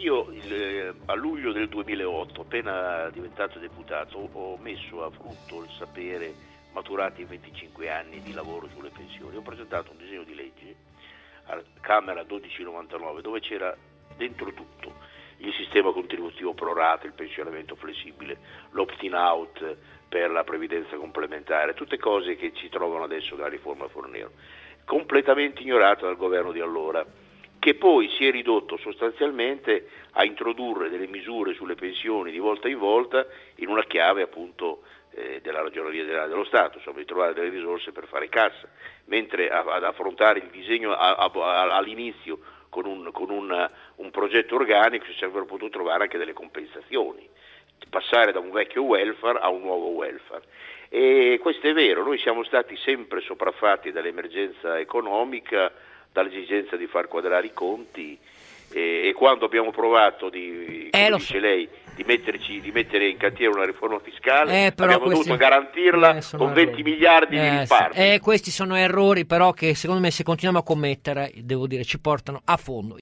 Io a luglio del 2008, appena diventato deputato, ho messo a frutto il sapere maturati in 25 anni di lavoro sulle pensioni. Ho presentato un disegno di legge alla Camera 1299 dove c'era dentro tutto: il sistema contributivo pro rata, il pensionamento flessibile, l'opt-in out per la previdenza complementare, tutte cose che ci trovano adesso dalla riforma Fornero, completamente ignorato dal governo di allora, che poi si è ridotto sostanzialmente a introdurre delle misure sulle pensioni di volta in volta in una chiave appunto della Ragioneria Generale dello Stato, insomma di trovare delle risorse per fare cassa, mentre ad affrontare il disegno all'inizio con un progetto organico si sarebbero potuto trovare anche delle compensazioni, passare da un vecchio welfare a un nuovo welfare. E questo è vero, noi siamo stati sempre sopraffatti dall'emergenza economica, dall'esigenza di far quadrare i conti, e quando abbiamo provato dice lei, di mettere in cantiere una riforma fiscale, abbiamo dovuto garantirla con 20 miliardi di risparmio. Questi sono errori però che secondo me, se continuiamo a commettere, devo dire, ci portano a fondo.